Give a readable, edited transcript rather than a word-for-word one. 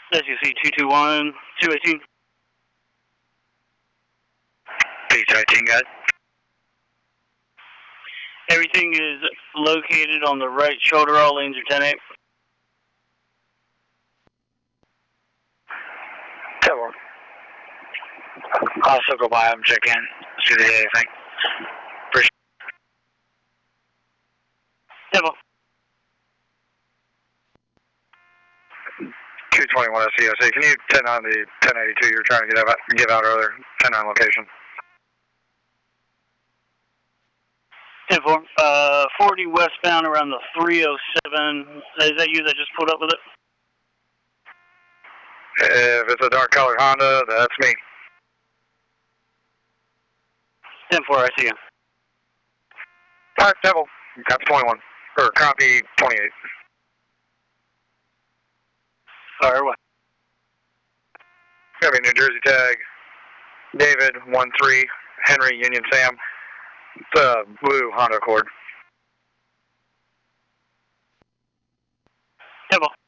SUC 221, 218. Beach 18, guys. Everything is located on the right shoulder. All lanes are 10-8. 10-4. I'll still go by them, check in, see if there's anything. Appreciate it. 10-4. 221 SCOC. Can you 10 on the 1082 you're trying to give out earlier? 10 on location. 10-4. 40 westbound around the 307. Is that you that just pulled up with it? If it's a dark colored Honda, that's me. 10-4, I see you. Alright, Devil. Copy 21. Or copy 28. Fire away. Copy New Jersey tag. David 13 Henry Union Sam. It's a blue Honda Accord. 10-4.